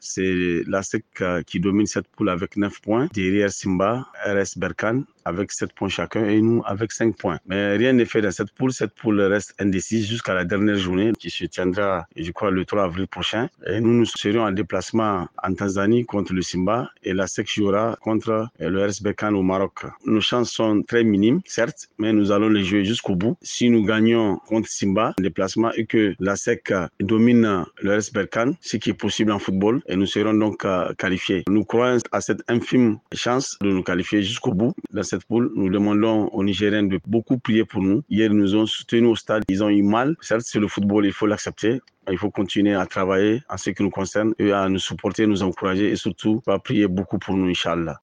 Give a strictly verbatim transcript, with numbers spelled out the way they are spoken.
C'est la S E C qui domine cette poule avec neuf points. Derrière Simba, R S Berkane avec sept points chacun et nous avec cinq points. Mais rien n'est fait dans cette poule. Cette poule reste indécise jusqu'à la dernière journée qui se tiendra, je crois, le trois avril prochain. Et nous, nous serons en déplacement en Tanzanie contre le Simba et la S E C jouera contre le R S Berkane au Maroc. Nos chances sont très minimes, certes, mais nous allons les jouer jusqu'au bout. Si nous gagnons contre Simba en déplacement et que la S E C domine le R S Berkane, ce qui est possible en football, et nous serons donc qualifiés. Nous croyons à cette infime chance de nous qualifier jusqu'au bout. Dans cette poule, nous demandons aux Nigériens de beaucoup prier pour nous. Hier, ils nous ont soutenus au stade, ils ont eu mal. Certes, c'est le football, il faut l'accepter. Il faut continuer à travailler en ce qui nous concerne et à nous supporter, nous encourager et surtout à prier beaucoup pour nous, Inch'Allah.